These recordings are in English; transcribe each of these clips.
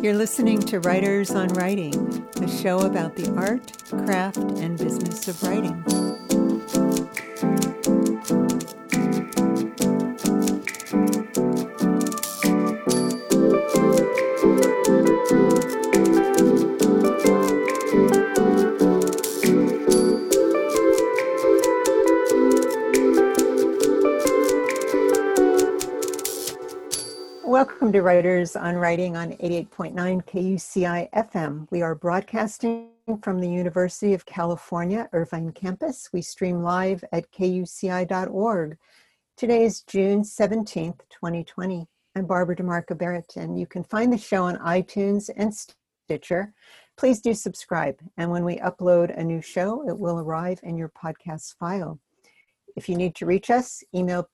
You're listening to Writers on Writing, a show about the art, craft, and business of writing. Welcome to Writers on Writing on 88.9 KUCI FM. We are broadcasting from the University of California, Irvine campus. We stream live at kuci.org. Today is June 17th, 2020. I'm Barbara DeMarco Barrett, and you can find the show on iTunes and Stitcher. Please do subscribe, and when we upload a new show, it will arrive in your podcast file. If you need to reach us, email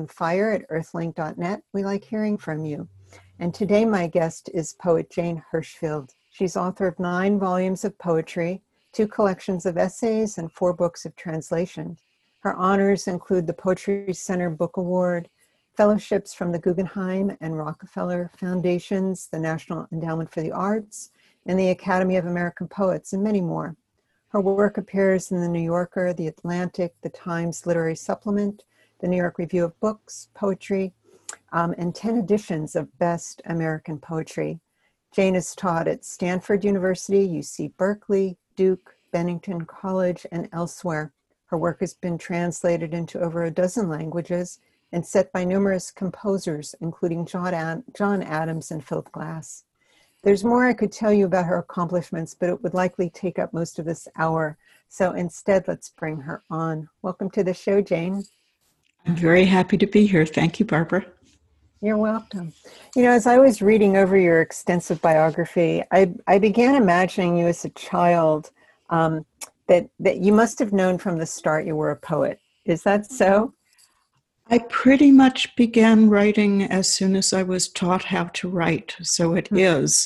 penonfire@earthlink.net. We like hearing from you. And today my guest is poet Jane Hirshfield. She's author of 9 volumes of poetry, 2 collections of essays, and 4 books of translation. Her honors include the Poetry Center Book Award, fellowships from the Guggenheim and Rockefeller Foundations, the National Endowment for the Arts, and the Academy of American Poets, and many more. Her work appears in the New Yorker, the Atlantic, the Times Literary Supplement, the New York Review of Books, Poetry, and 10 editions of Best American Poetry. Jane has taught at Stanford University, UC Berkeley, Duke, Bennington College, and elsewhere. Her work has been translated into over a dozen languages and set by numerous composers, including John Adams and Philip Glass. There's more I could tell you about her accomplishments, but it would likely take up most of this hour. So instead, let's bring her on. Welcome to the show, Jane. I'm very happy to be here. Thank you, Barbara. You're welcome. You know, as I was reading over your extensive biography, I began imagining you as a child, that you must have known from the start you were a poet. Is that so? I pretty much began writing as soon as I was taught how to write, so it is.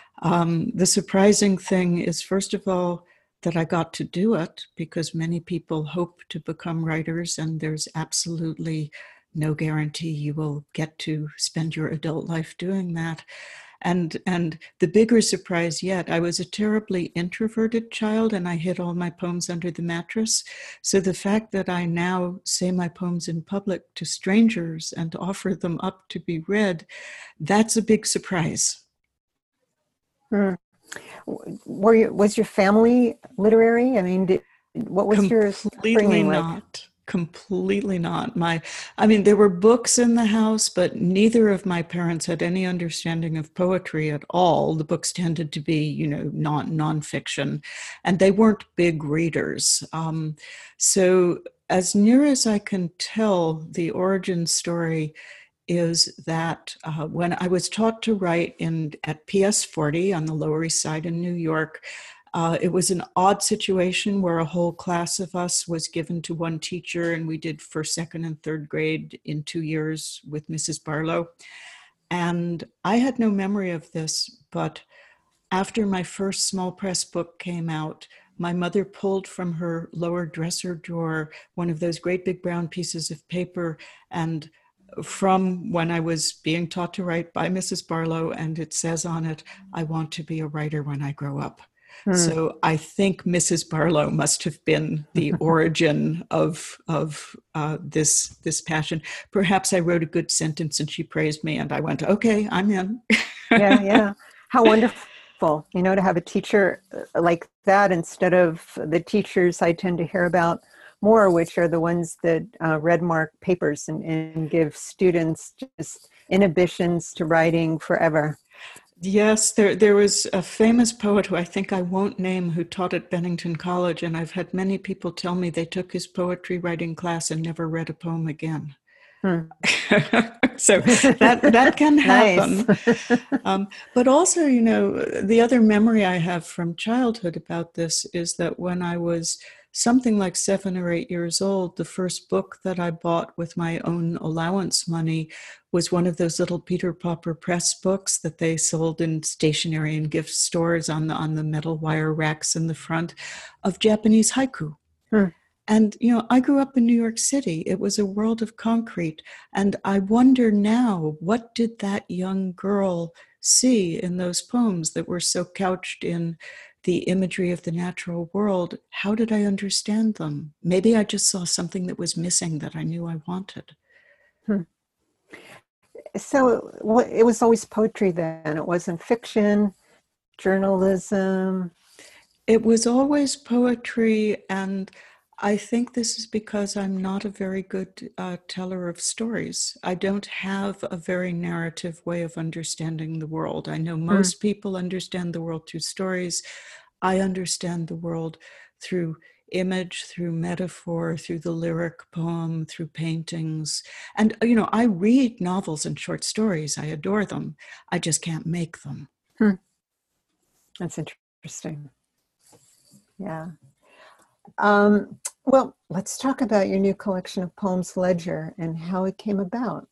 The surprising thing is, first of all, that I got to do it, because many people hope to become writers, and there's absolutely no guarantee you will get to spend your adult life doing that. And the bigger surprise yet, I was a terribly introverted child, and I hid all my poems under the mattress. So the fact that I now say my poems in public to strangers and offer them up to be read, that's a big surprise. Was your family literary? I mean, what was your upbringing like? Completely not. There were books in the house, but neither of my parents had any understanding of poetry at all. The books tended to be, nonfiction, and they weren't big readers. So as near as I can tell, the origin story is that when I was taught to write at PS 40 on the Lower East Side in New York, it was an odd situation where a whole class of us was given to one teacher, and we did first, second, and third grade in 2 years with Mrs. Barlow. And I had no memory of this, but after my first small press book came out, my mother pulled from her lower dresser drawer one of those great big brown pieces of paper, and from when I was being taught to write by Mrs. Barlow, and it says on it, "I want to be a writer when I grow up." So I think Mrs. Barlow must have been the origin of this passion. Perhaps I wrote a good sentence and she praised me, and I went, "Okay, I'm in." Yeah. How wonderful, to have a teacher like that instead of the teachers I tend to hear about more, which are the ones that red mark papers and give students just inhibitions to writing forever. Yes, there was a famous poet who I think I won't name, who taught at Bennington College, and I've had many people tell me they took his poetry writing class and never read a poem again. So that can happen. Nice. But also, the other memory I have from childhood about this is that when I was something like 7 or 8 years old, the first book that I bought with my own allowance money was one of those little Peter Popper Press books that they sold in stationery and gift stores on the metal wire racks in the front, of Japanese haiku. And, I grew up in New York City. It was a world of concrete. And I wonder now, what did that young girl see in those poems that were so couched in the imagery of the natural world, how did I understand them? Maybe I just saw something that was missing that I knew I wanted. Hmm. So it was always poetry then. It wasn't fiction, journalism. It was always poetry, and I think this is because I'm not a very good teller of stories. I don't have a very narrative way of understanding the world. I know Hmm. most people understand the world through stories. I understand the world through image, through metaphor, through the lyric poem, through paintings. And, I read novels and short stories. I adore them. I just can't make them. Hmm. That's interesting. Yeah. Well, let's talk about your new collection of poems, Ledger, and how it came about.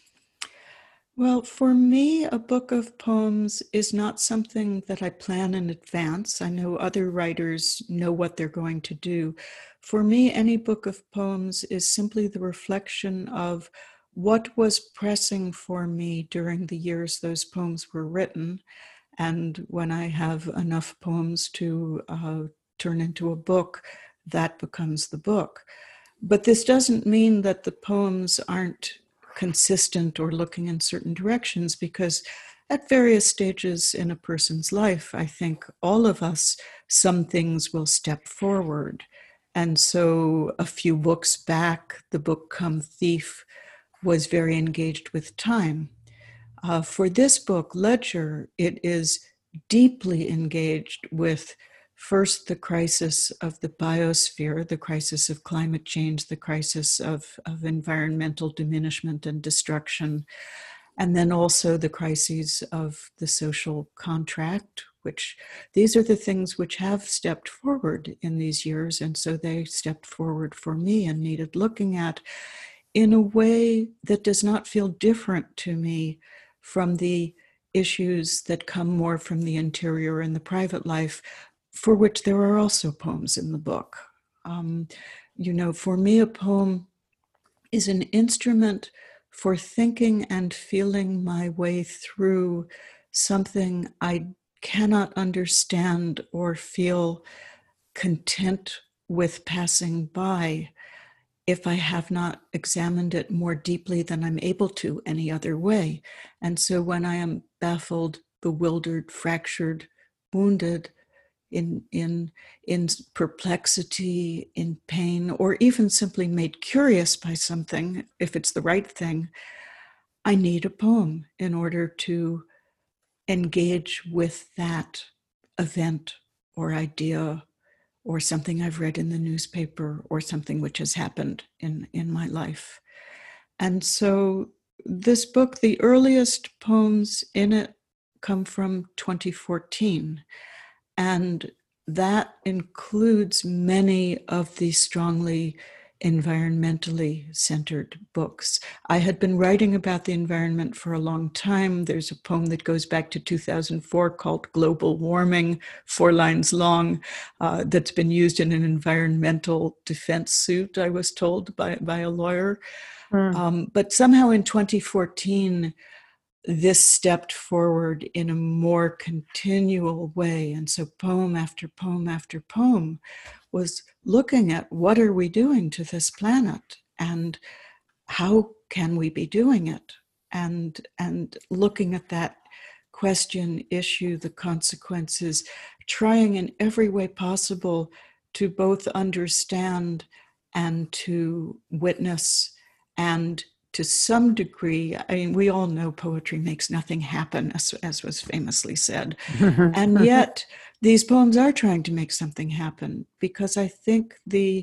Well, for me, a book of poems is not something that I plan in advance. I know other writers know what they're going to do. For me, any book of poems is simply the reflection of what was pressing for me during the years those poems were written. And when I have enough poems to turn into a book, that becomes the book. But this doesn't mean that the poems aren't consistent or looking in certain directions, because at various stages in a person's life, I think all of us, some things will step forward. And so a few books back, the book Come Thief was very engaged with time. For this book, Ledger, it is deeply engaged with first the crisis of the biosphere, the crisis of climate change, the crisis of environmental diminishment and destruction, and then also the crises of the social contract, which these are the things which have stepped forward in these years. And so they stepped forward for me and needed looking at in a way that does not feel different to me from the issues that come more from the interior and the private life, for which there are also poems in the book. Um, for me, a poem is an instrument for thinking and feeling my way through something I cannot understand or feel content with passing by if I have not examined it more deeply than I'm able to any other way. And so when I am baffled, bewildered, fractured, wounded, in perplexity, in pain, or even simply made curious by something, if it's the right thing, I need a poem in order to engage with that event or idea or something I've read in the newspaper or something which has happened in my life. And so this book, the earliest poems in it come from 2014. And that includes many of the strongly environmentally centered books. I had been writing about the environment for a long time. There's a poem that goes back to 2004 called Global Warming, 4 lines long, that's been used in an environmental defense suit, I was told, by a lawyer. But somehow in 2014, this stepped forward in a more continual way. And so poem after poem after poem was looking at what are we doing to this planet and how can we be doing it? And looking at that question, issue, the consequences, trying in every way possible to both understand and to witness and to some degree, I mean, we all know poetry makes nothing happen, as was famously said. And yet, these poems are trying to make something happen, because I think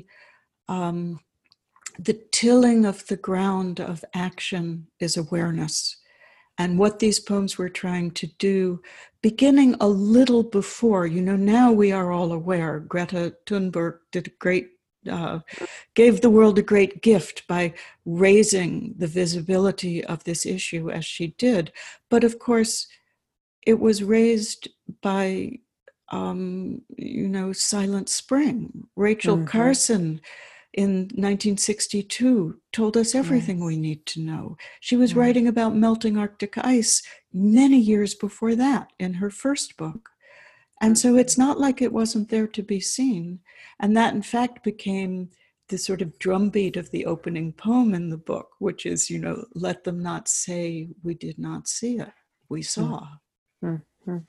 the tilling of the ground of action is awareness. And what these poems were trying to do, beginning a little before, now we are all aware. Greta Thunberg did a great gave the world a great gift by raising the visibility of this issue as she did. But of course, it was raised by, Silent Spring. Rachel Carson in 1962 told us everything we need to know. She was Right. writing about melting Arctic ice many years before that in her first book. And so it's not like it wasn't there to be seen. And that, in fact, became the sort of drumbeat of the opening poem in the book, which is, let them not say we did not see it. We saw. Mm-hmm.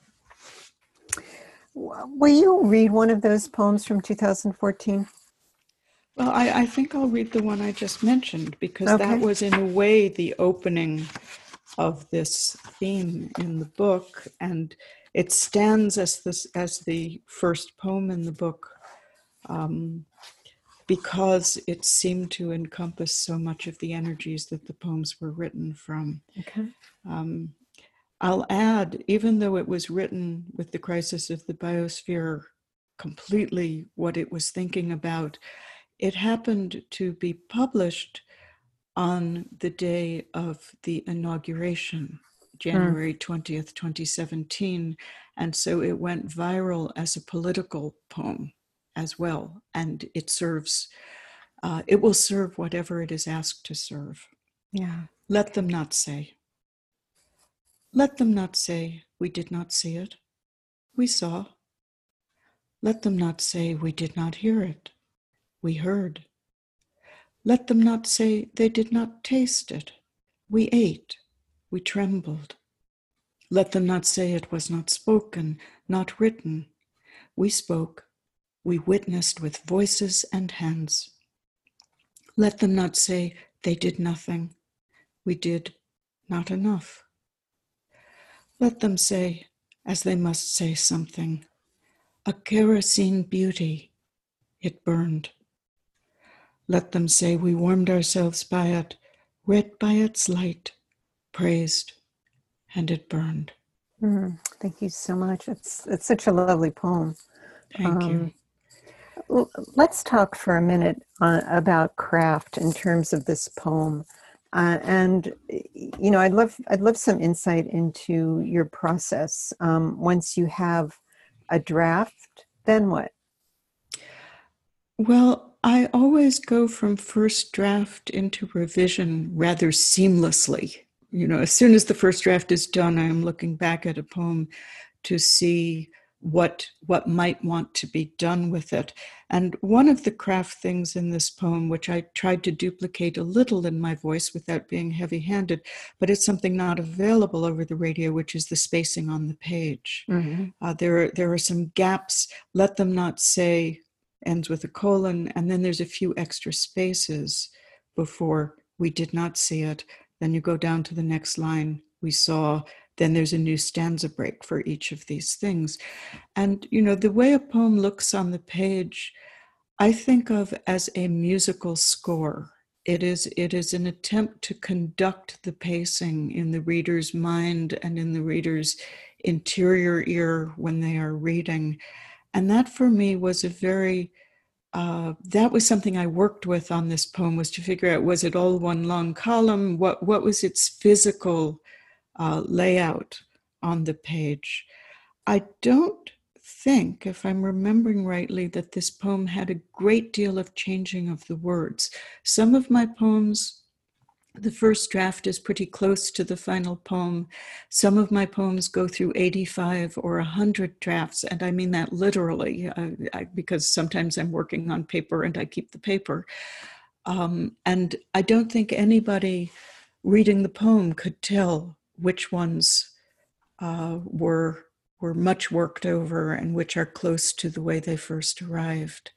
Will you read one of those poems from 2014? Well, I think I'll read the one I just mentioned, because Okay. that was in a way the opening of this theme in the book, and it stands as the first poem in the book because it seemed to encompass so much of the energies that the poems were written from. Okay. I'll add, even though it was written with the crisis of the biosphere completely what it was thinking about, it happened to be published on the day of the inauguration, January 20th, 2017. And so it went viral as a political poem as well. And it will serve whatever it is asked to serve. Yeah. Let them not say. Let them not say we did not see it. We saw. Let them not say we did not hear it. We heard. Let them not say they did not taste it. We ate. We trembled. Let them not say it was not spoken, not written. We spoke. We witnessed with voices and hands. Let them not say they did nothing. We did not enough. Let them say, as they must say something, a kerosene beauty, it burned. Let them say we warmed ourselves by it, read by its light, praised, and it burned. Thank you so much. It's such a lovely poem. Thank you. Let's talk for a minute about craft in terms of this poem. And I'd love some insight into your process. Once you have a draft, then what? Well, I always go from first draft into revision rather seamlessly. As soon as the first draft is done, I am looking back at a poem to see what might want to be done with it. And one of the craft things in this poem, which I tried to duplicate a little in my voice without being heavy-handed, but it's something not available over the radio, which is the spacing on the page. Mm-hmm. There are some gaps. Let them not say ends with a colon, and then there's a few extra spaces before we did not see it. Then you go down to the next line, we saw. Then there's a new stanza break for each of these things. And, the way a poem looks on the page, I think of as a musical score. It is an attempt to conduct the pacing in the reader's mind and in the reader's interior ear when they are reading. And that for me was that was something I worked with on this poem, was to figure out, was it all one long column? What was its physical layout on the page? I don't think, if I'm remembering rightly, that this poem had a great deal of changing of the words. Some of my poems, the first draft is pretty close to the final poem. Some of my poems go through 85 or 100 drafts, and I mean that literally, because sometimes I'm working on paper and I keep the paper. And I don't think anybody reading the poem could tell which ones were much worked over and which are close to the way they first arrived.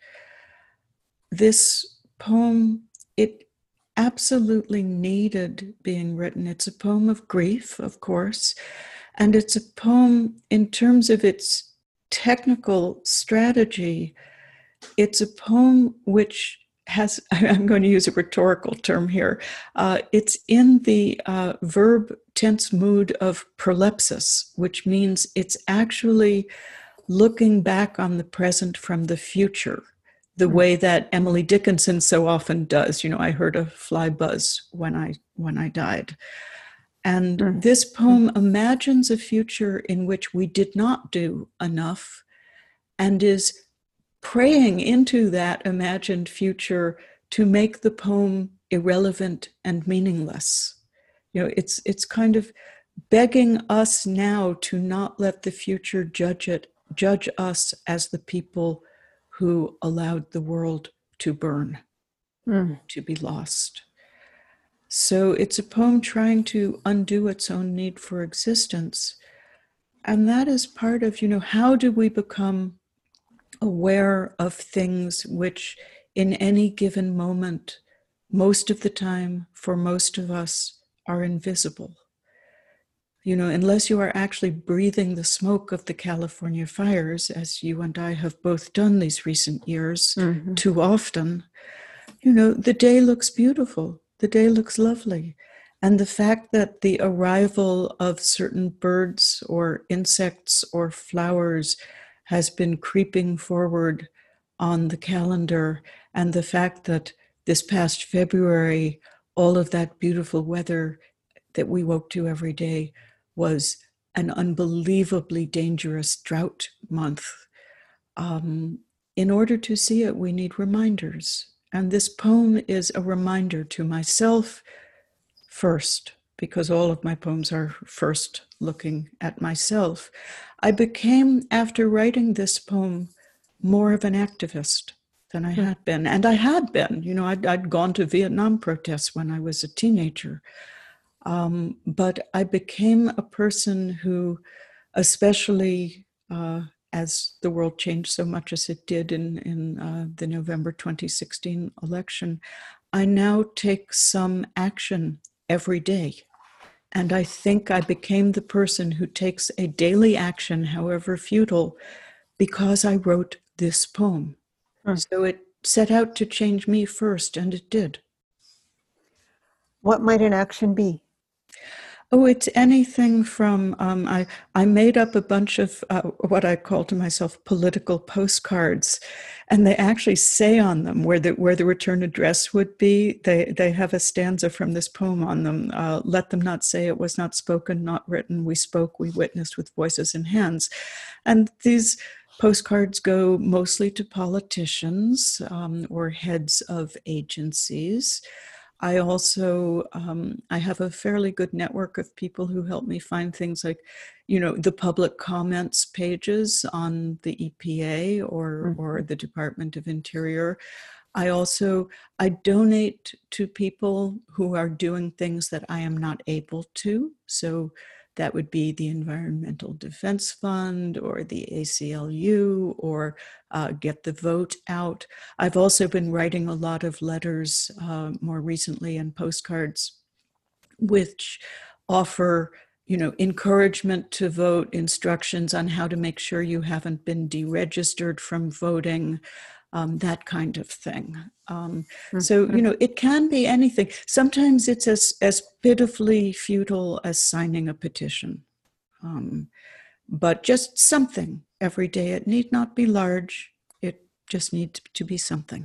This poem, it absolutely needed being written. It's a poem of grief, of course, and it's a poem in terms of its technical strategy. It's a poem which has, I'm going to use a rhetorical term here, it's in the verb tense mood of prolepsis, which means it's actually looking back on the present from the future, the way that Emily Dickinson so often does. I heard a fly buzz when I died. And this poem imagines a future in which we did not do enough, and is praying into that imagined future to make the poem irrelevant and meaningless. It's kind of begging us now to not let the future judge us as the people who allowed the world to burn, to be lost. So it's a poem trying to undo its own need for existence. And that is part of, how do we become aware of things which in any given moment, most of the time, for most of us, are invisible. Unless you are actually breathing the smoke of the California fires, as you and I have both done these recent years too often, the day looks beautiful. The day looks lovely. And the fact that the arrival of certain birds or insects or flowers has been creeping forward on the calendar, and the fact that this past February, all of that beautiful weather that we woke to every day was an unbelievably dangerous drought month. In order to see it, we need reminders. And this poem is a reminder to myself first, because all of my poems are first looking at myself. I became, after writing this poem, more of an activist than I had been. And I had been, I'd gone to Vietnam protests when I was a teenager. But I became a person who, especially as the world changed so much as it did in the November 2016 election, I now take some action every day. And I think I became the person who takes a daily action, however futile, because I wrote this poem. So it set out to change me first, and it did. What might an action be? Oh, it's anything from, I made up a bunch of what I call to myself political postcards, and they actually say on them where the return address would be. They have a stanza from this poem on them. Let them not say it was not spoken, not written. We spoke, we witnessed with voices and hands. And these postcards go mostly to politicians or heads of agencies. I also, I have a fairly good network of people who help me find things like, the public comments pages on the EPA or the Department of Interior. I donate to people who are doing things that I am not able to. So that would be the Environmental Defense Fund or the ACLU or Get the Vote Out. I've also been writing a lot of letters more recently and postcards which offer encouragement to vote, instructions on how to make sure you haven't been deregistered from voting, that kind of thing. So, it can be anything. Sometimes it's as pitifully futile as signing a petition. But just something every day. It need not be large. It just needs to be something.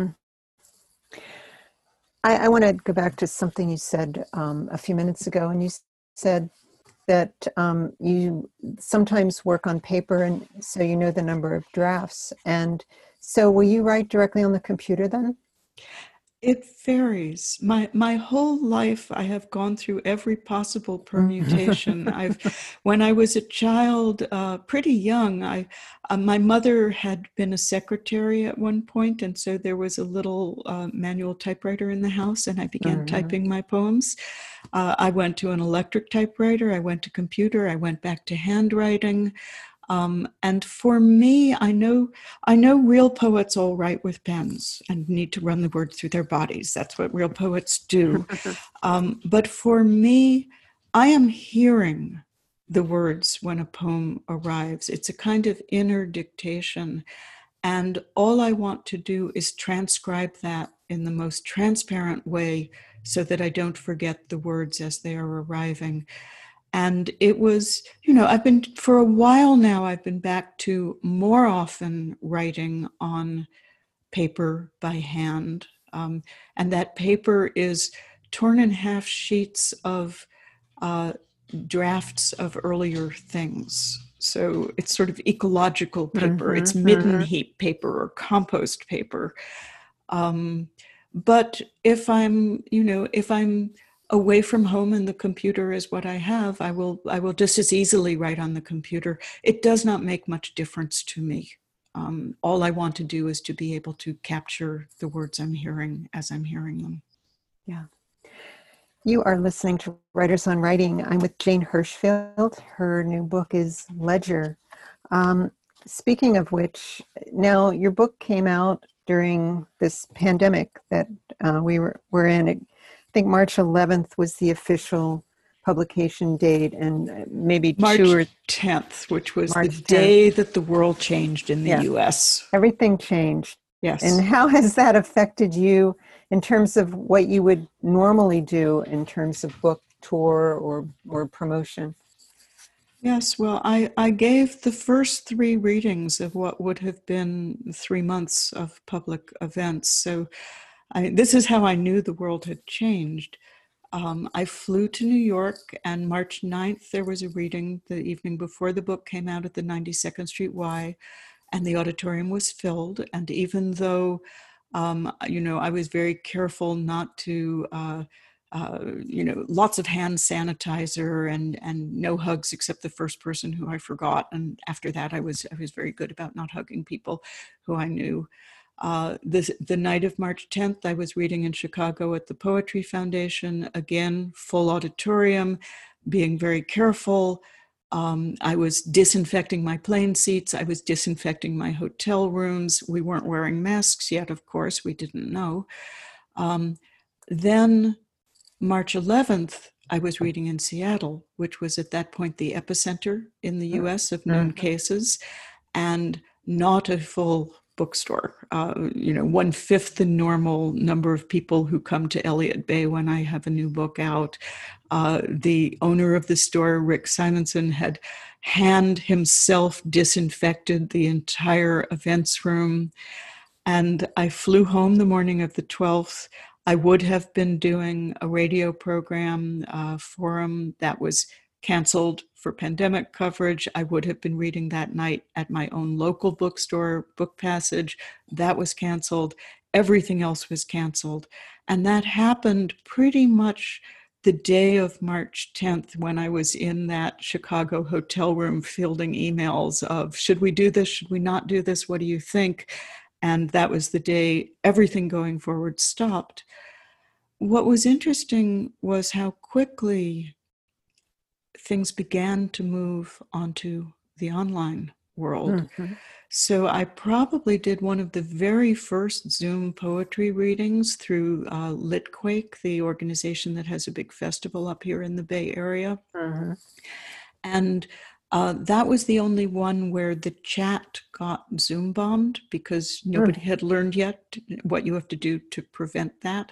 I want to go back to something you said a few minutes ago, and you said that you sometimes work on paper, and so you know the number of drafts. And so will you write directly on the computer then? It varies. My whole life, I have gone through every possible permutation. When I was a child, pretty young, my mother had been a secretary at one point, and so there was a little manual typewriter in the house, and I began typing my poems. I went to an electric typewriter. I went to computer. I went back to handwriting. And for me, I know real poets all write with pens and need to run the words through their bodies. That's what real poets do. But for me, I am hearing the words when a poem arrives. It's a kind of inner dictation. And all I want to do is transcribe that in the most transparent way so that I don't forget the words as they are arriving. And it was, for a while now, I've been back to more often writing on paper by hand. And that paper is torn in half sheets of drafts of earlier things. So it's sort of ecological paper. It's midden heap paper or compost paper. But if I'm away from home and the computer is what I have, I will just as easily write on the computer. It does not make much difference to me. All I want to do is to be able to capture the words I'm hearing as I'm hearing them. Yeah. You are listening to Writers on Writing. I'm with Jane Hirshfield. Her new book is Ledger. Speaking of which, now your book came out during this pandemic that we're in. I think March 11th was the official publication date, and maybe March 10th, which was the March 10th. day that the world changed in the Yeah. US. Everything changed. Yes. And how has that affected you in terms of what you would normally do in terms of book tour or promotion? Yes, well, I gave the first 3 readings of what would have been 3 months of public events. So this is how I knew the world had changed. I flew to New York, and March 9th, there was a reading the evening before the book came out at the 92nd Street Y, and the auditorium was filled. And even though, I was very careful not to, lots of hand sanitizer and no hugs except the first person who I forgot. And after that, I was very good about not hugging people who I knew. The night of March 10th, I was reading in Chicago at the Poetry Foundation, again, full auditorium, being very careful. I was disinfecting my plane seats. I was disinfecting my hotel rooms. We weren't wearing masks yet, of course. We didn't know. Then March 11th, I was reading in Seattle, which was at that point the epicenter in the US of known cases, and not a full bookstore. 1/5 the normal number of people who come to Elliott Bay when I have a new book out. The owner of the store, Rick Simonson, had hand himself disinfected the entire events room. And I flew home the morning of the 12th. I would have been doing a radio program, forum that was canceled for pandemic coverage. I would have been reading that night at my own local bookstore, Book Passage. That was canceled. Everything else was canceled. And that happened pretty much the day of March 10th, when I was in that Chicago hotel room fielding emails of, should we do this? Should we not do this? What do you think? And that was the day everything going forward stopped. What was interesting was how quickly things began to move onto the online world. Mm-hmm. So I probably did one of the very first Zoom poetry readings through Litquake, the organization that has a big festival up here in the Bay Area. Mm-hmm. And that was the only one where the chat got Zoom bombed because nobody had learned yet what you have to do to prevent that.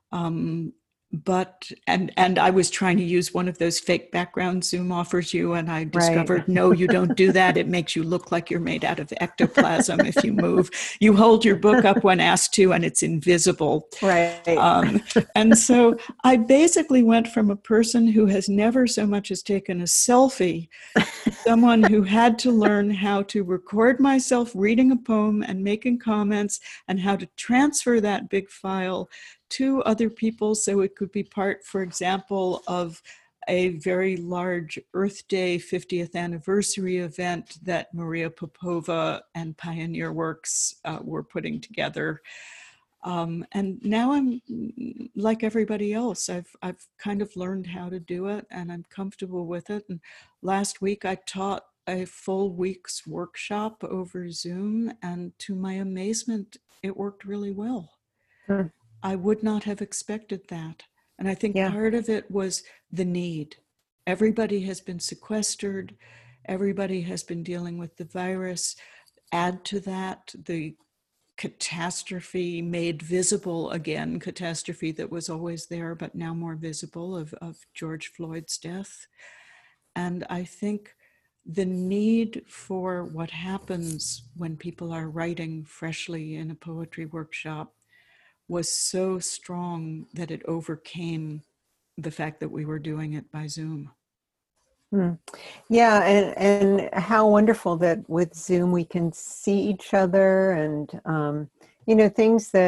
But I was trying to use one of those fake backgrounds Zoom offers you, and I discovered, no, you don't do that. It makes you look like you're made out of ectoplasm if you move. You hold your book up when asked to, and it's invisible. Right. And so I basically went from a person who has never so much as taken a selfie to someone who had to learn how to record myself reading a poem and making comments, and how to transfer that big file to other people so it could be part, for example, of a very large Earth Day 50th anniversary event that Maria Popova and Pioneer Works were putting together. And now I'm like everybody else. I've kind of learned how to do it, and I'm comfortable with it. And last week I taught a full week's workshop over Zoom, and to my amazement, it worked really well. I would not have expected that. And I think part of it was the need. Everybody has been sequestered. Everybody has been dealing with the virus. Add to that the catastrophe made visible again, catastrophe that was always there, but now more visible, of George Floyd's death. And I think the need for what happens when people are writing freshly in a poetry workshop was so strong that it overcame the fact that we were doing it by Zoom. Yeah, and how wonderful that with Zoom we can see each other, and things that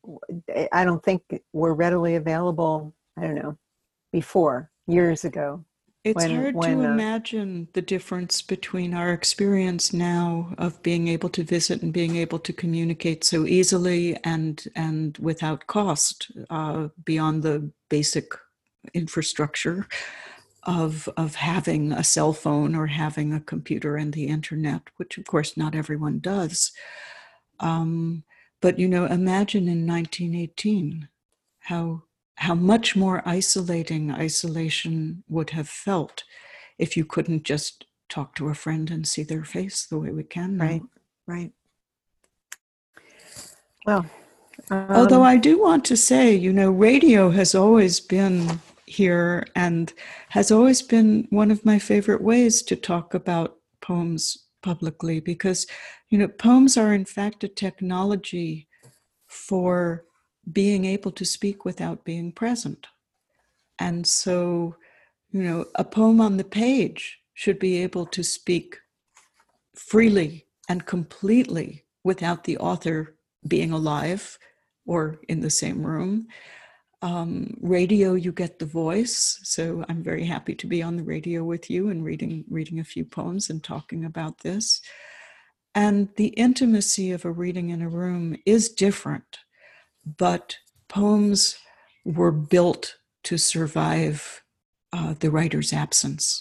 I don't think were readily available, I don't know, before, years ago. It's hard to imagine the difference between our experience now of being able to visit and being able to communicate so easily and without cost, beyond the basic infrastructure of having a cell phone or having a computer and the internet, which of course not everyone does. But imagine in 1918 how much more isolating isolation would have felt if you couldn't just talk to a friend and see their face the way we can now. Right. Well, although I do want to say, radio has always been here and has always been one of my favorite ways to talk about poems publicly, because, poems are in fact a technology for being able to speak without being present. And so, a poem on the page should be able to speak freely and completely without the author being alive or in the same room. Radio, you get the voice. So I'm very happy to be on the radio with you and reading a few poems and talking about this. And the intimacy of a reading in a room is different, but poems were built to survive the writer's absence.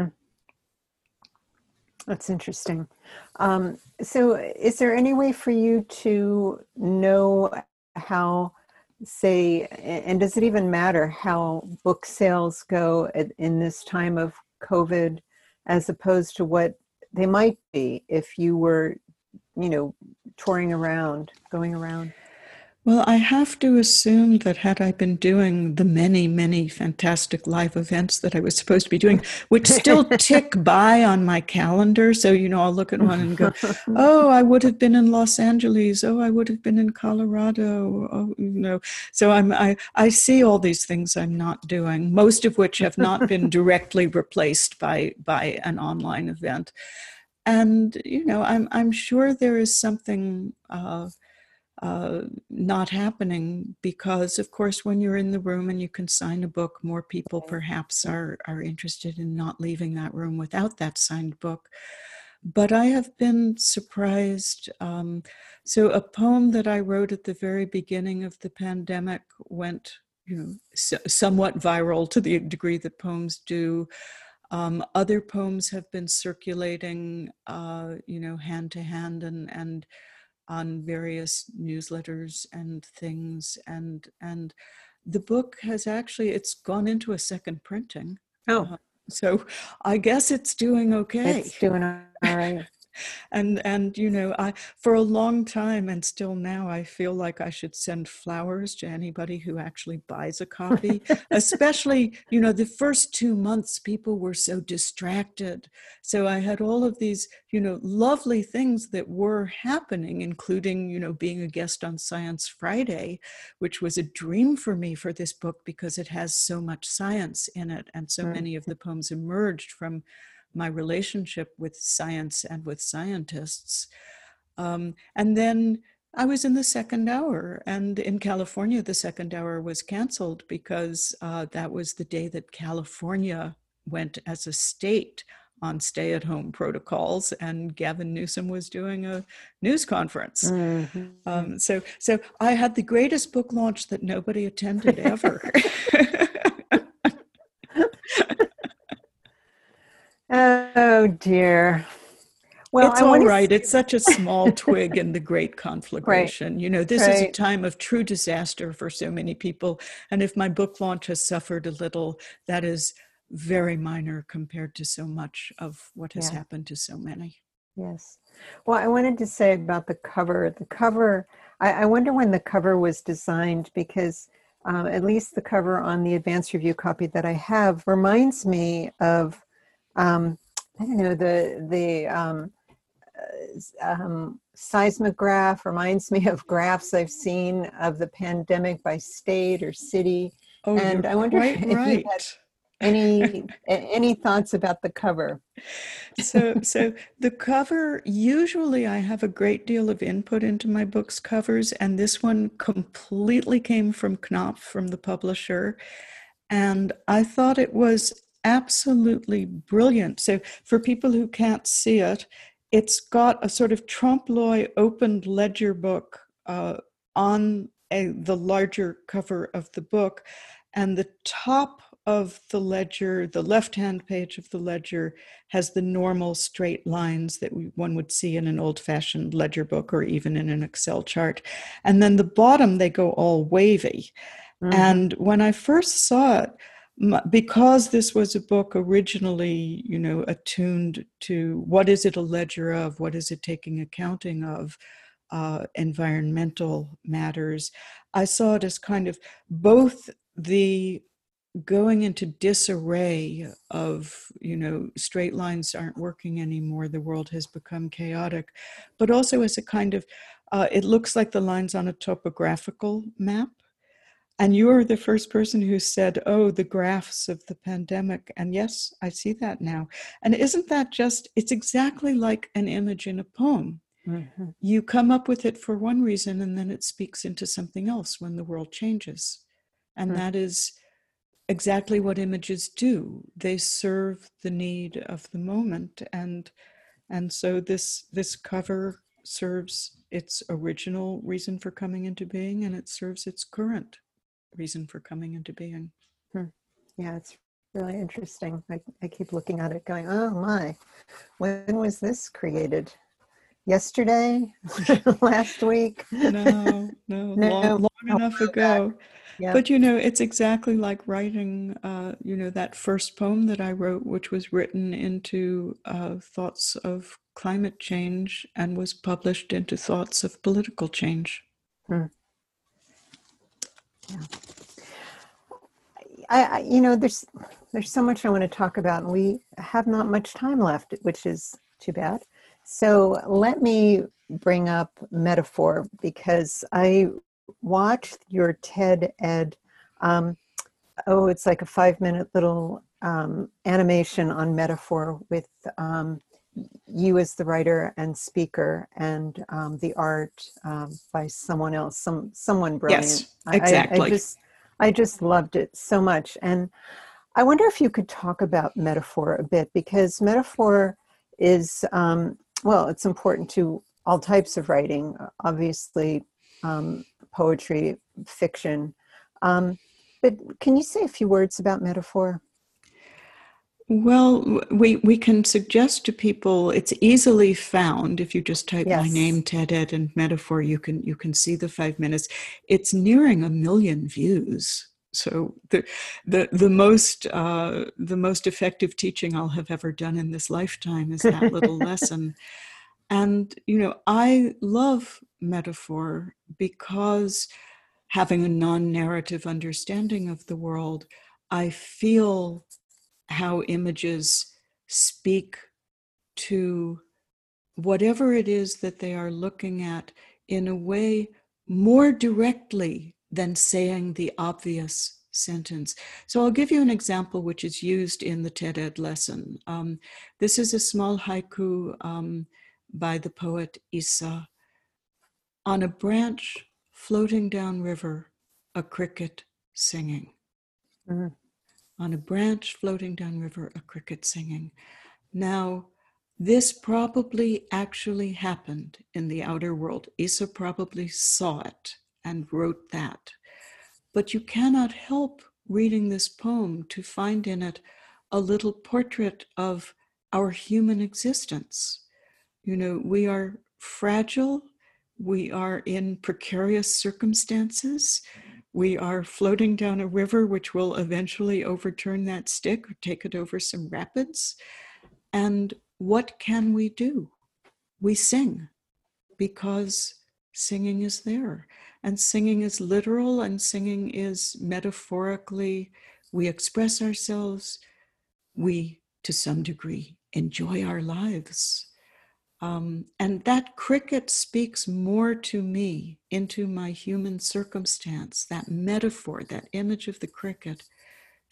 That's interesting. So is there any way for you to know how, say, and does it even matter how book sales go in this time of COVID, as opposed to what they might be if you were, touring around, going around? Well, I have to assume that had I been doing the many, many fantastic live events that I was supposed to be doing, which still tick by on my calendar. So, I'll look at one and go, oh, I would have been in Los Angeles. Oh, I would have been in Colorado. Oh, So I see all these things I'm not doing, most of which have not been directly replaced by an online event. And, I'm sure there is something not happening because, of course, when you're in the room and you can sign a book, more people perhaps are interested in not leaving that room without that signed book. But I have been surprised. So a poem that I wrote at the very beginning of the pandemic went, somewhat viral to the degree that poems do. Other poems have been circulating, hand to hand and on various newsletters and things, and the book has it's gone into a second printing. So I guess it's doing okay. It's doing all right. And I, for a long time and still now, I feel like I should send flowers to anybody who actually buys a copy, especially, the first 2 months, people were so distracted. So I had all of these, lovely things that were happening, including, being a guest on Science Friday, which was a dream for me for this book because it has so much science in it. And so many of the poems emerged from my relationship with science and with scientists. And then I was in the second hour, and in California, the second hour was canceled because that was the day that California went as a state on stay-at-home protocols, and Gavin Newsom was doing a news conference. Mm-hmm. So I had the greatest book launch that nobody attended ever. Oh dear. Well, it's all right. It's such a small twig in the great conflagration. Right. This is a time of true disaster for so many people. And if my book launch has suffered a little, that is very minor compared to so much of what has happened to so many. Yes. Well, I wanted to say about the cover. The cover, I wonder when the cover was designed, because at least the cover on the advanced review copy that I have reminds me of I don't know, the seismograph reminds me of graphs I've seen of the pandemic by state or city. Oh, and I wonder if right. Any thoughts about the cover? So the cover, usually I have a great deal of input into my book's covers, and this one completely came from Knopf, from the publisher. And I thought it was absolutely brilliant. So for people who can't see it, it's got a sort of trompe l'oeil opened ledger book on the larger cover of the book. And the top of the ledger, the left-hand page of the ledger, has the normal straight lines that one would see in an old-fashioned ledger book or even in an Excel chart. And then the bottom, they go all wavy. Mm-hmm. And when I first saw it, because this was a book originally, attuned to what is it a ledger of, what is it taking accounting of, environmental matters, I saw it as kind of both the going into disarray of, straight lines aren't working anymore, the world has become chaotic, but also as a kind of, it looks like the lines on a topographical map. And you're the first person who said, oh, the graphs of the pandemic. And yes, I see that now. And isn't that just, it's exactly like an image in a poem. Mm-hmm. You come up with it for one reason, and then it speaks into something else when the world changes. And that is exactly what images do. They serve the need of the moment. And so this cover serves its original reason for coming into being, and it serves its current reason for coming into being. Yeah, it's really interesting. I keep looking at it going, oh my, when was this created? Yesterday? Last week? No, long enough ago. Yep. But it's exactly like writing, that first poem that I wrote, which was written into thoughts of climate change and was published into thoughts of political change. Yeah. There's so much I want to talk about, and we have not much time left, which is too bad. So let me bring up metaphor, because I watched your TED Ed. It's like a 5-minute little animation on metaphor with you as the writer and speaker, and the art by someone else, someone brilliant. Yes, exactly. I just loved it so much. And I wonder if you could talk about metaphor a bit, because metaphor is, it's important to all types of writing, obviously, poetry, fiction. But can you say a few words about metaphor? Well, we can suggest to people, it's easily found. If you just type my name, TED Ed, and metaphor, you can see the 5 minutes. It's nearing 1 million views. So the most effective teaching I'll have ever done in this lifetime is that little lesson. And I love metaphor because, having a non-narrative understanding of the world, I feel how images speak to whatever it is that they are looking at in a way more directly than saying the obvious sentence. So I'll give you an example which is used in the TED Ed lesson. This is a small haiku by the poet Issa. On a branch floating down river, a cricket singing. Mm-hmm. On a branch floating down river, a cricket singing. Now, this probably actually happened in the outer world. Issa probably saw it and wrote that. But you cannot help reading this poem to find in it a little portrait of our human existence. We are fragile. We are in precarious circumstances. We are floating down a river which will eventually overturn that stick or take it over some rapids. And what can we do? We sing, because singing is there. And singing is literal, and singing is metaphorically. We express ourselves. We, to some degree, enjoy our lives. And that cricket speaks more to me, into my human circumstance. That metaphor, that image of the cricket,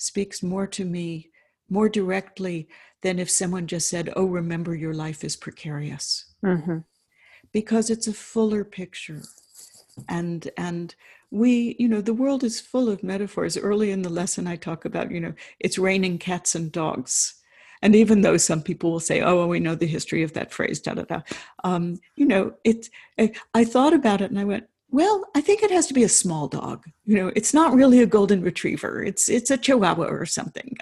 speaks more to me, more directly than if someone just said, oh, remember your life is precarious. Mm-hmm. Because it's a fuller picture. And we, the world is full of metaphors. Early in the lesson, I talk about, it's raining cats and dogs. And even though some people will say, oh, well, we know the history of that phrase, da, da, da. I thought about it and I went, well, I think it has to be a small dog. It's not really a golden retriever. It's a chihuahua or something,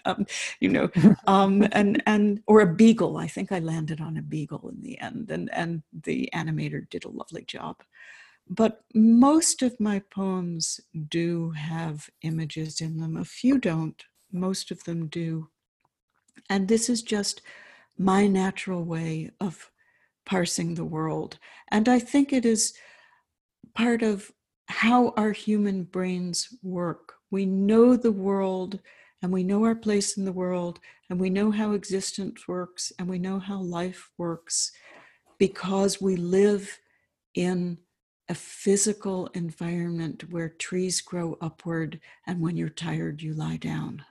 or a beagle. I think I landed on a beagle in the end. And the animator did a lovely job. But most of my poems do have images in them. A few don't. Most of them do. And this is just my natural way of parsing the world. And I think it is part of how our human brains work. We know the world, and we know our place in the world, and we know how existence works, and we know how life works, because we live in a physical environment where trees grow upward, and when you're tired, you lie down.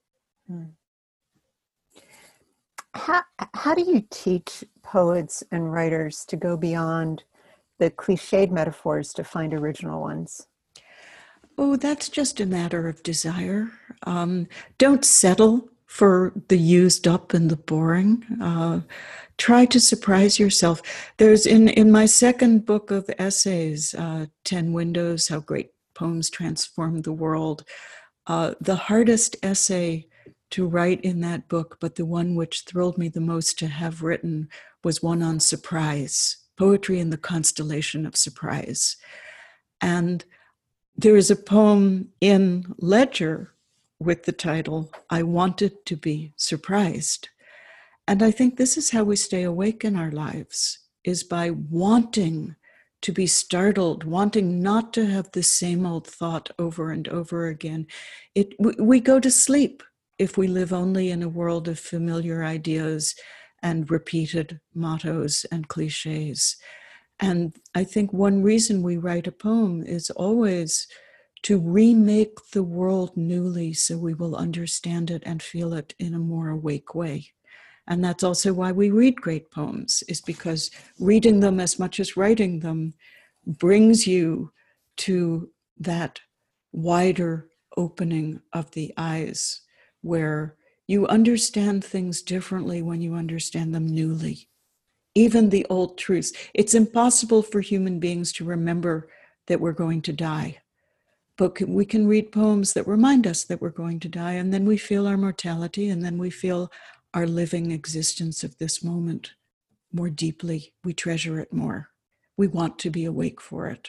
How do you teach poets and writers to go beyond the cliched metaphors to find original ones? Oh, that's just a matter of desire. Don't settle for the used up and the boring. Try to surprise yourself. There's in my second book of essays, 10 Windows, How Great Poems Transform the World, the hardest essay to write in that book, but the one which thrilled me the most to have written, was one on surprise, poetry in the constellation of surprise. And there is a poem in Ledger with the title, I Wanted to Be Surprised. And I think this is how we stay awake in our lives, is by wanting to be startled, wanting not to have the same old thought over and over again. We go to sleep if we live only in a world of familiar ideas and repeated mottos and cliches. And I think one reason we write a poem is always to remake the world newly so we will understand it and feel it in a more awake way. And that's also why we read great poems, is because reading them as much as writing them brings you to that wider opening of the eyes, where you understand things differently when you understand them newly. Even the old truths. It's impossible for human beings to remember that we're going to die. But we can read poems that remind us that we're going to die, and then we feel our mortality, and then we feel our living existence of this moment more deeply. We treasure it more. We want to be awake for it.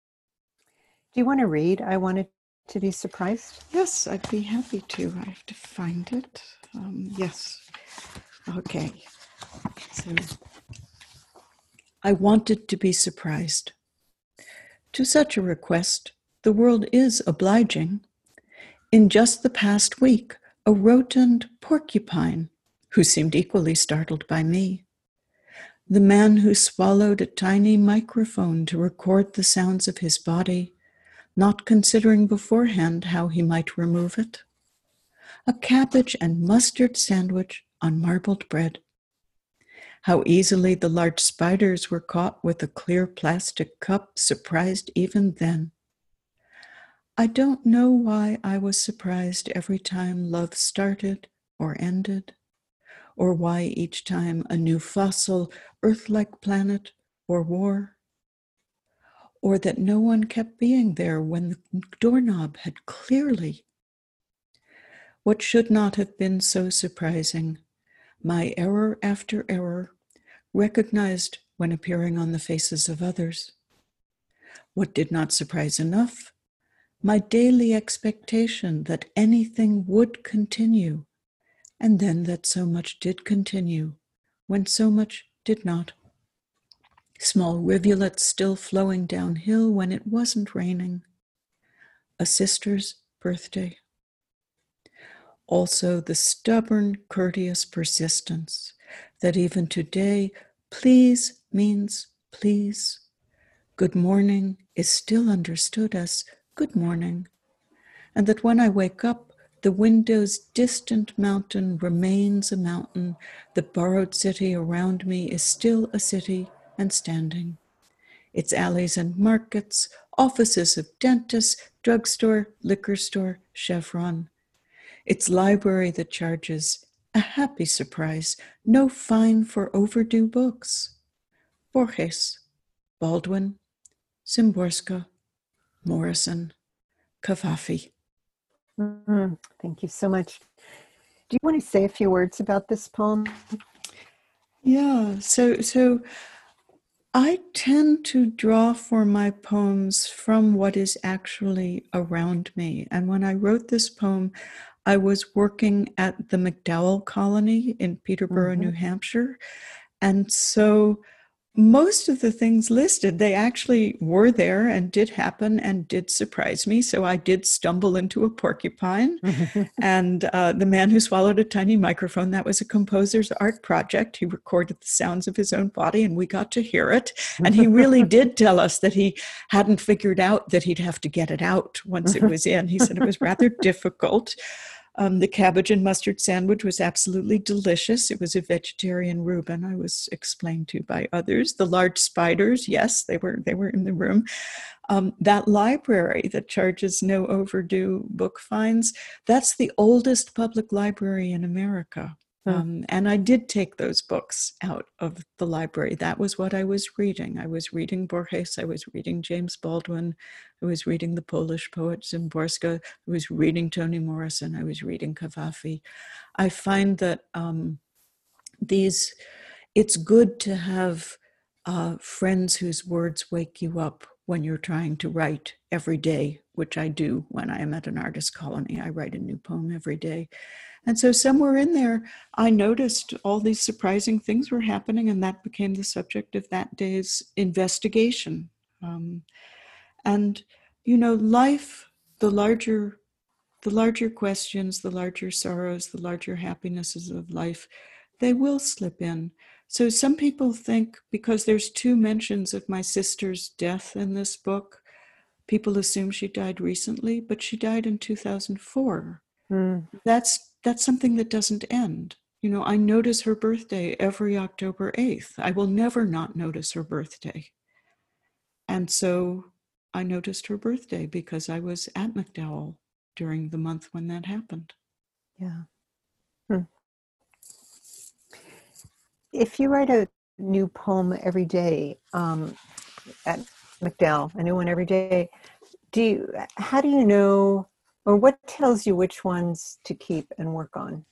Do you want to read I Wanted to Be Surprised? Yes, I'd be happy to. I have to find it. Yes. Okay. So, I wanted to be surprised. To such a request, the world is obliging. In just the past week, a rotund porcupine, who seemed equally startled by me. The man who swallowed a tiny microphone to record the sounds of his body, not considering beforehand how he might remove it. A cabbage and mustard sandwich on marbled bread. How easily the large spiders were caught with a clear plastic cup surprised even then. I don't know why I was surprised every time love started or ended, or why each time a new fossil, Earth-like planet or war, or that no one kept being there when the doorknob had clearly. What should not have been so surprising, my error after error, recognized when appearing on the faces of others. What did not surprise enough, my daily expectation that anything would continue, and then that so much did continue, when so much did not. Small rivulets still flowing downhill when it wasn't raining. A sister's birthday. Also the stubborn, courteous persistence that even today, please means please. Good morning is still understood as good morning, and that when I wake up, The window's distant mountain remains a mountain. The borrowed city around me is still a city and standing. Its alleys and markets, offices of dentists, drugstore, liquor store, Chevron. Its library that charges a happy surprise, no fine for overdue books. Borges, Baldwin, Szymborska, Morrison, Cavafy. Thank you so much. Do you want to say a few words about this poem? Yeah, so I tend to draw for my poems from what is actually around me. And when I wrote this poem, I was working at the MacDowell Colony in Peterborough, New Hampshire. And so most of the things listed, they actually were there and did happen and did surprise me. So I did stumble into a porcupine. And The Man Who Swallowed a Tiny Microphone, that was a composer's art project. He recorded the sounds of his own body and we got to hear it. And he really did tell us that he hadn't figured out that he'd have to get it out once it was in. He said it was rather difficult. The cabbage and mustard sandwich was absolutely delicious. It was a vegetarian Reuben, I was explained to by others. The large spiders, yes, they were in the room. That library that charges no overdue book fines, that's the oldest public library in America. And I did take those books out of the library. That was what I was reading. I was reading Borges, I was reading James Baldwin, I was reading the Polish poet Szymborska, I was reading Toni Morrison, I was reading Cavafy. I find that it's good to have friends whose words wake you up when you're trying to write every day, which I do when I am at an artist colony. I write a new poem every day. And so somewhere in there, I noticed all these surprising things were happening, and that became the subject of that day's investigation. And, you know, life, the larger questions, the larger sorrows, the larger happinesses of life, they will slip in. So some people think because there's 2 mentions of my sister's death in this book, people assume she died recently, but she died in 2004. That's something that doesn't end. You know, I notice her birthday every October 8th. I will never not notice her birthday. And so I noticed her birthday because I was at MacDowell during the month when that happened. Yeah. If you write a new poem every day at MacDowell, a new one every day, how do you know, or what tells you which ones to keep and work on?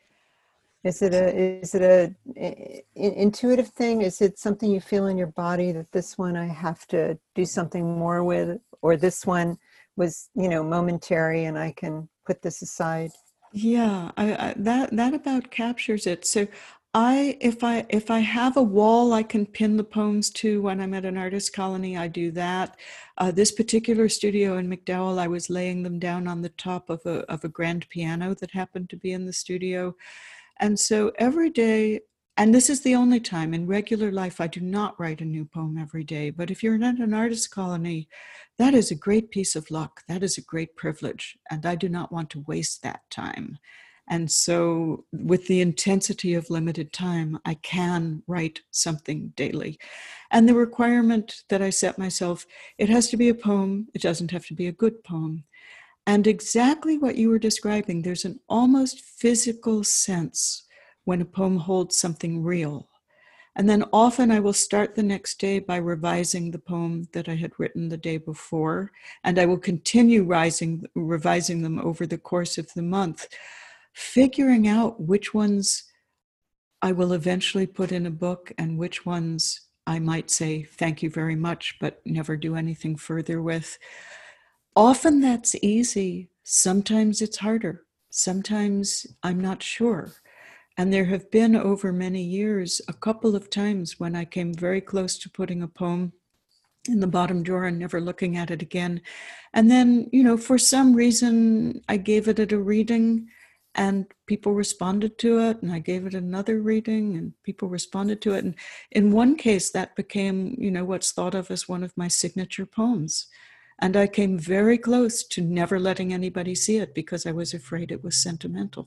Is it a intuitive thing? Is it something you feel in your body that this one I have to do something more with, or this one was, you know, momentary and I can put this aside? Yeah, that about captures it. So if I have a wall I can pin the poems to when I'm at an artist colony, I do that. This particular studio in MacDowell, I was laying them down on the top of a grand piano that happened to be in the studio. And so every day, and this is the only time in regular life, I do not write a new poem every day. But if you're at an artist colony, that is a great piece of luck. That is a great privilege. And I do not want to waste that time. And so with the intensity of limited time, I can write something daily. And the requirement that I set myself, it has to be a poem. It doesn't have to be a good poem. And exactly what you were describing, there's an almost physical sense when a poem holds something real. And then often I will start the next day by revising the poem that I had written the day before, and I will continue revising them over the course of the month, figuring out which ones I will eventually put in a book and which ones I might say, thank you very much, but never do anything further with. Often that's easy. Sometimes it's harder. Sometimes I'm not sure. And there have been over many years a couple of times when I came very close to putting a poem in the bottom drawer and never looking at it again. And then, you know, for some reason, I gave it a reading and people responded to it, and I gave it another reading and people responded to it. And in one case, that became, you know, what's thought of as one of my signature poems. And I came very close to never letting anybody see it because I was afraid it was sentimental.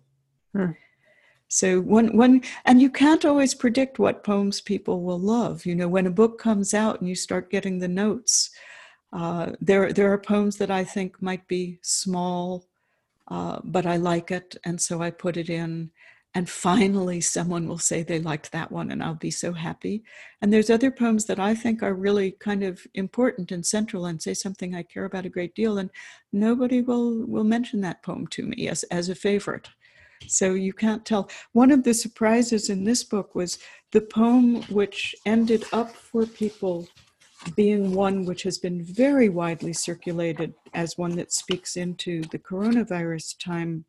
So and you can't always predict what poems people will love. You know, when a book comes out and you start getting the notes, there are poems that I think might be small, but I like it, and so I put it in. And finally, someone will say they liked that one, and I'll be so happy. And there's other poems that I think are really kind of important and central and say something I care about a great deal, and nobody will mention that poem to me as a favorite. So you can't tell. One of the surprises in this book was the poem which ended up for people being one which has been very widely circulated as one that speaks into the coronavirus time,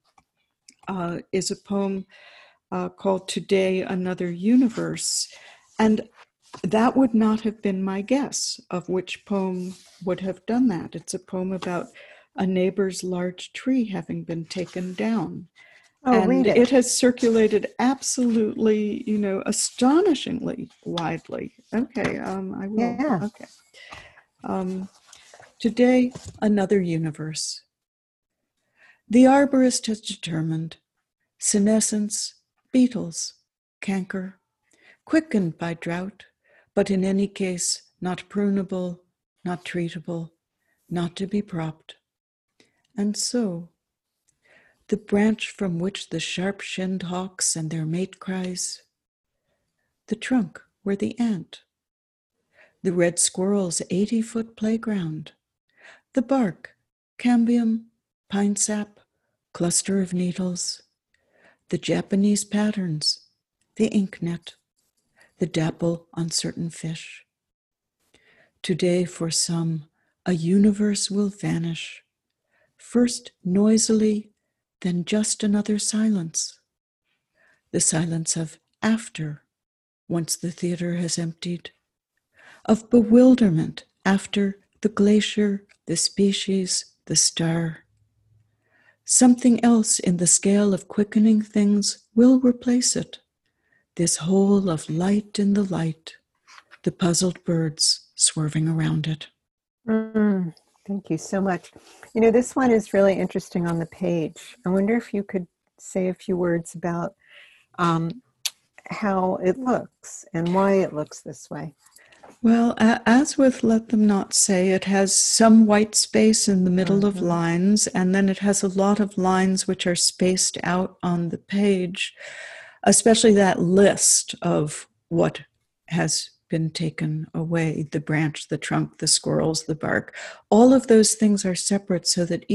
is a poem called Today, Another Universe. And that would not have been my guess of which poem would have done that. It's a poem about a neighbor's large tree having been taken down. Oh, and read it. It has circulated absolutely, astonishingly widely. Okay, I will. Yeah. Okay. Today, Another Universe. The arborist has determined senescence, beetles, canker, quickened by drought, but in any case not prunable, not treatable, not to be propped. And so, the branch from which the sharp-shinned hawks and their mate cries, the trunk where the ant, the red squirrel's 80-foot playground, the bark, cambium, pine sap, cluster of needles, the Japanese patterns, the ink net, the dapple on certain fish. Today, for some, a universe will vanish, first noisily, then just another silence. The silence of after, once the theater has emptied, of bewilderment after the glacier, the species, the star. Something else in the scale of quickening things will replace it. This whole of light in the light, the puzzled birds swerving around it. Thank you so much. You know, this one is really interesting on the page. I wonder if you could say a few words about how it looks and why it looks this way. Well, as with Let Them Not Say, it has some white space in the middle of lines, and then it has a lot of lines which are spaced out on the page, especially that list of what has been taken away, the branch, the trunk, the squirrels, the bark. All of those things are separate so that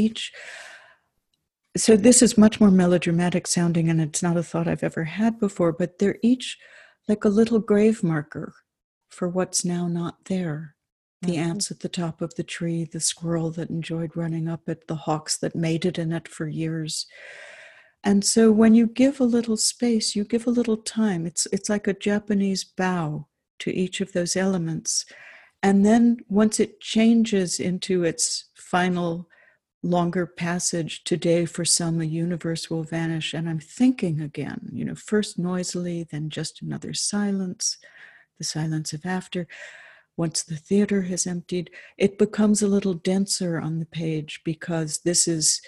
so this is much more melodramatic sounding, and it's not a thought I've ever had before, but they're each like a little grave marker for what's now not there. The ants at the top of the tree, the squirrel that enjoyed running up it, the hawks that mated in it for years. And so when you give a little space, you give a little time. It's like a Japanese bow to each of those elements. And then once it changes into its final longer passage, today for some a universe will vanish, and I'm thinking again, first noisily, then just another silence, the silence of after. Once the theater has emptied, it becomes a little denser on the page because this is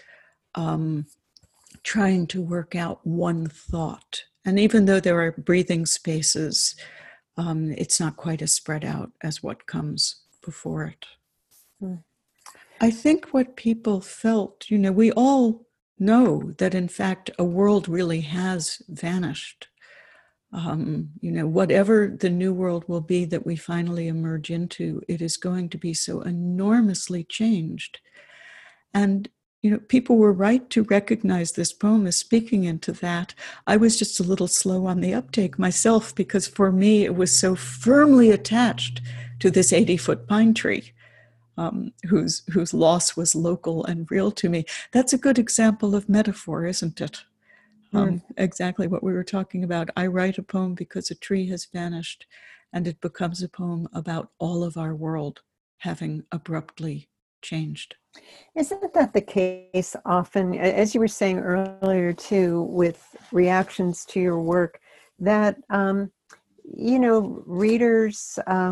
trying to work out one thought. And even though there are breathing spaces, it's not quite as spread out as what comes before it. I think what people felt, we all know that in fact a world really has vanished. Whatever the new world will be that we finally emerge into, it is going to be so enormously changed. And, people were right to recognize this poem as speaking into that. I was just a little slow on the uptake myself because for me, it was so firmly attached to this 80-foot pine tree, whose loss was local and real to me. That's a good example of metaphor, isn't it? Exactly what we were talking about. I write a poem because a tree has vanished, and it becomes a poem about all of our world having abruptly changed. Isn't that the case often, as you were saying earlier too, with reactions to your work, that, readers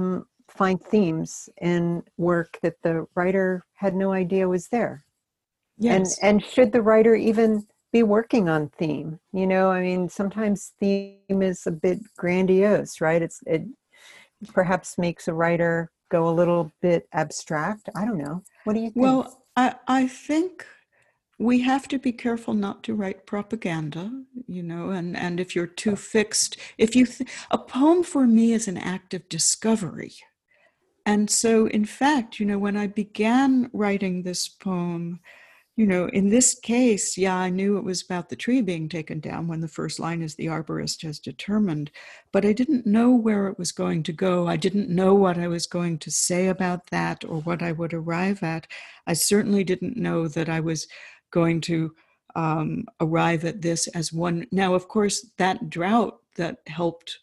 find themes in work that the writer had no idea was there. Yes. And should the writer even be working on theme? You know, I mean, sometimes theme is a bit grandiose, right? It perhaps makes a writer go a little bit abstract. I don't know. What do you think? Well, I think we have to be careful not to write propaganda, and if you're too fixed, a poem for me is an act of discovery. And so, in fact, when I began writing this poem, in this case, yeah, I knew it was about the tree being taken down when the first line is the arborist has determined, but I didn't know where it was going to go. I didn't know what I was going to say about that or what I would arrive at. I certainly didn't know that I was going to arrive at this as one. Now, of course, that drought that helped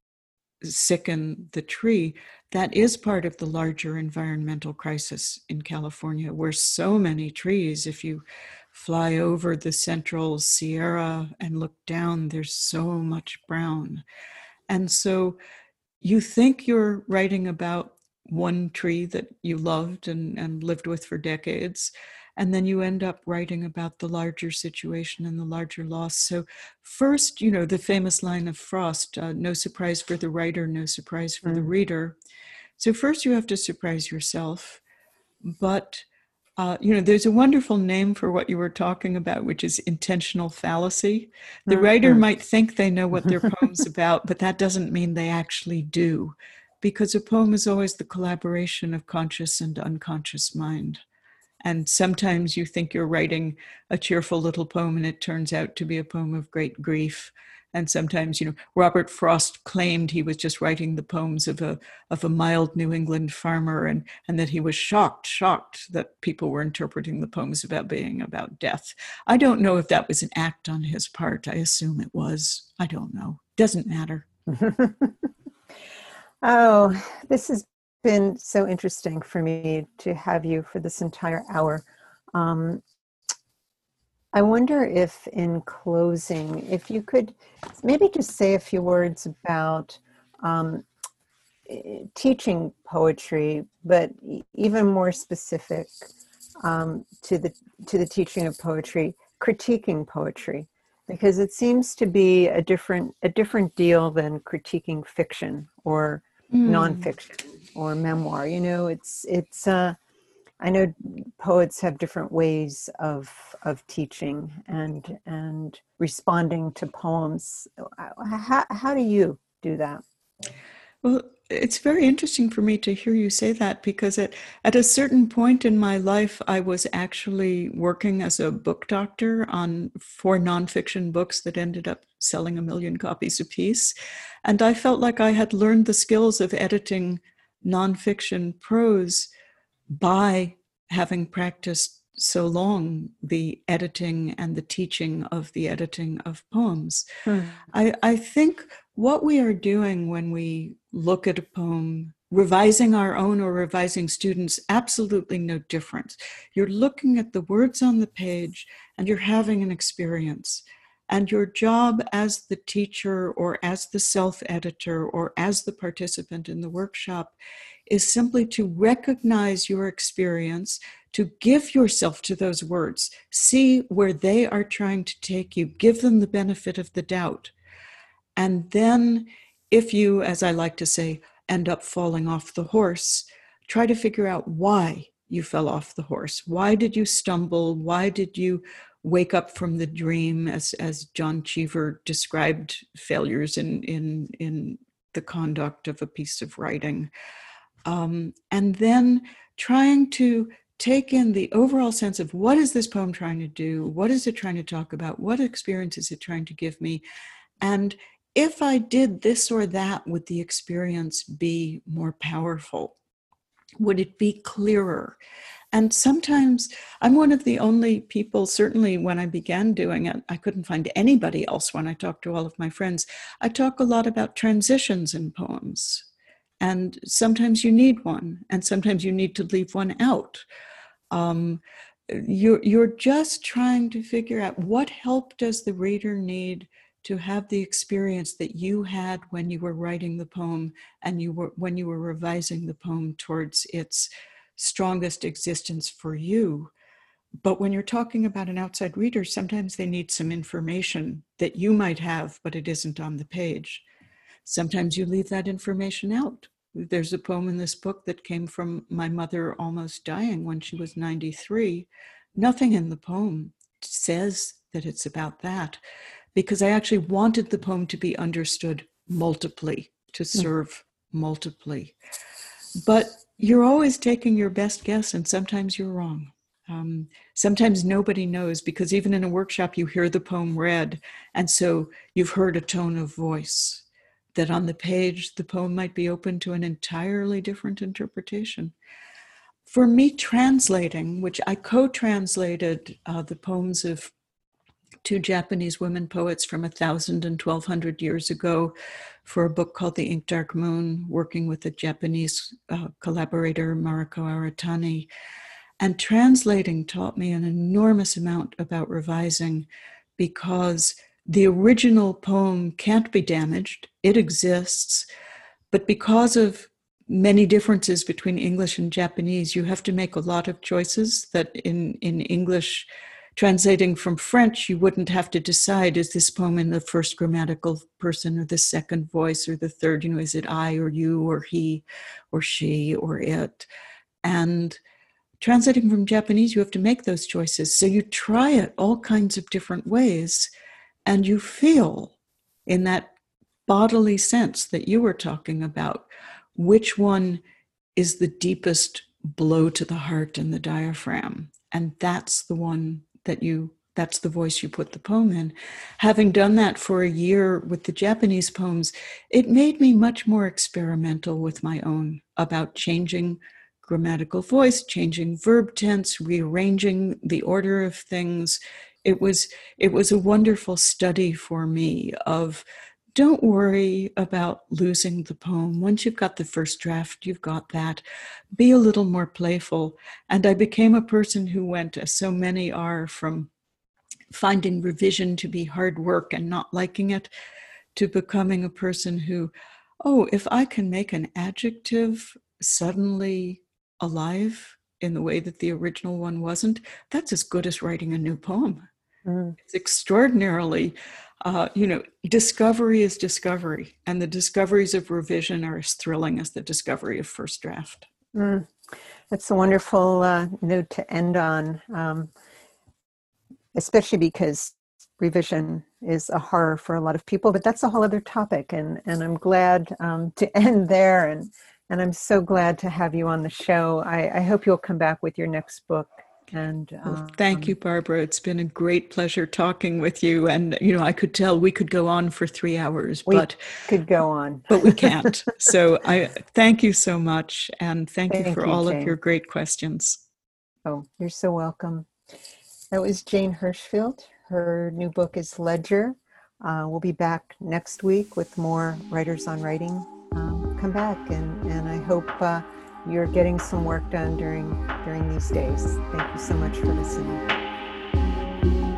sicken the tree, that is part of the larger environmental crisis in California, where so many trees, if you fly over the central Sierra and look down, there's so much brown. And so you think you're writing about one tree that you loved and lived with for decades, and then you end up writing about the larger situation and the larger loss. So first, the famous line of Frost, no surprise for the writer, no surprise for the reader. So first you have to surprise yourself, but there's a wonderful name for what you were talking about, which is intentional fallacy. The writer might think they know what their poem's about, but that doesn't mean they actually do, because a poem is always the collaboration of conscious and unconscious mind. And sometimes you think you're writing a cheerful little poem and it turns out to be a poem of great grief. And sometimes, Robert Frost claimed he was just writing the poems of a mild New England farmer, and that he was shocked that people were interpreting the poems about being about death. I don't know if that was an act on his part. I assume it was. I don't know. Doesn't matter. Oh, this has been so interesting for me to have you for this entire hour. I wonder if, in closing, if you could maybe just say a few words about teaching poetry, but even more specific to the teaching of poetry, critiquing poetry, because it seems to be a different deal than critiquing fiction or nonfiction or memoir. It's I know poets have different ways of teaching and responding to poems. How do you do that? Well, it's very interesting for me to hear you say that, because at a certain point in my life, I was actually working as a book doctor on 4 nonfiction books that ended up selling 1 million copies apiece. And I felt like I had learned the skills of editing nonfiction prose by having practiced so long the editing and the teaching of the editing of poems. I think what we are doing when we look at a poem, revising our own or revising students, absolutely no difference. You're looking at the words on the page and you're having an experience. And your job as the teacher or as the self-editor or as the participant in the workshop is simply to recognize your experience, to give yourself to those words, see where they are trying to take you, give them the benefit of the doubt. And then if you, as I like to say, end up falling off the horse, try to figure out why you fell off the horse. Why did you stumble? Why did you wake up from the dream, as John Cheever described failures in the conduct of a piece of writing? And then trying to take in the overall sense of, what is this poem trying to do? What is it trying to talk about? What experience is it trying to give me? And if I did this or that, would the experience be more powerful? Would it be clearer? And sometimes I'm one of the only people, certainly when I began doing it, I couldn't find anybody else when I talked to all of my friends. I talk a lot about transitions in poems. And sometimes you need one, and sometimes you need to leave one out. You're just trying to figure out, what help does the reader need to have the experience that you had when you were writing the poem and when you were revising the poem towards its strongest existence for you. But when you're talking about an outside reader, sometimes they need some information that you might have, but it isn't on the page. Sometimes you leave that information out. There's a poem in this book that came from my mother almost dying when she was 93. Nothing in the poem says that it's about that, because I actually wanted the poem to be understood multiply, to serve multiply. But you're always taking your best guess, and sometimes you're wrong. Sometimes nobody knows, because even in a workshop, you hear the poem read, and so you've heard a tone of voice that on the page, the poem might be open to an entirely different interpretation. For me, translating, which I co-translated the poems of two Japanese women poets from 1,000 and 1,200 years ago for a book called The Ink Dark Moon, working with a Japanese collaborator, Mariko Aratani. And translating taught me an enormous amount about revising, because the original poem can't be damaged. It exists. But because of many differences between English and Japanese, you have to make a lot of choices that in English, translating from French, you wouldn't have to decide, is this poem in the first grammatical person or the second voice or the third? Is it I or you or he or she or it? And translating from Japanese, you have to make those choices. So you try it all kinds of different ways, and you feel in that bodily sense that you were talking about, which one is the deepest blow to the heart and the diaphragm. And that's the one that's the voice you put the poem in. Having done that for a year with the Japanese poems, it made me much more experimental with my own, about changing grammatical voice, changing verb tense, rearranging the order of things. It was a wonderful study for me of, don't worry about losing the poem. Once you've got the first draft, you've got that. Be a little more playful. And I became a person who went, as so many are, from finding revision to be hard work and not liking it, to becoming a person who, if I can make an adjective suddenly alive in the way that the original one wasn't, that's as good as writing a new poem. It's extraordinarily, discovery is discovery, and the discoveries of revision are as thrilling as the discovery of first draft. That's a wonderful note to end on, especially because revision is a horror for a lot of people, but that's a whole other topic, and I'm glad to end there, and I'm so glad to have you on the show. I hope you'll come back with your next book. And thank you, Barbara. It's been a great pleasure talking with you. And, I could tell we could go on for 3 hours. We could go on. But we can't. So I thank you so much. And thank you for all of your great questions. Oh, you're so welcome. That was Jane Hirshfield. Her new book is Ledger. We'll be back next week with more Writers on Writing. Come back, and I hope you're getting some work done during these days. Thank you so much for listening.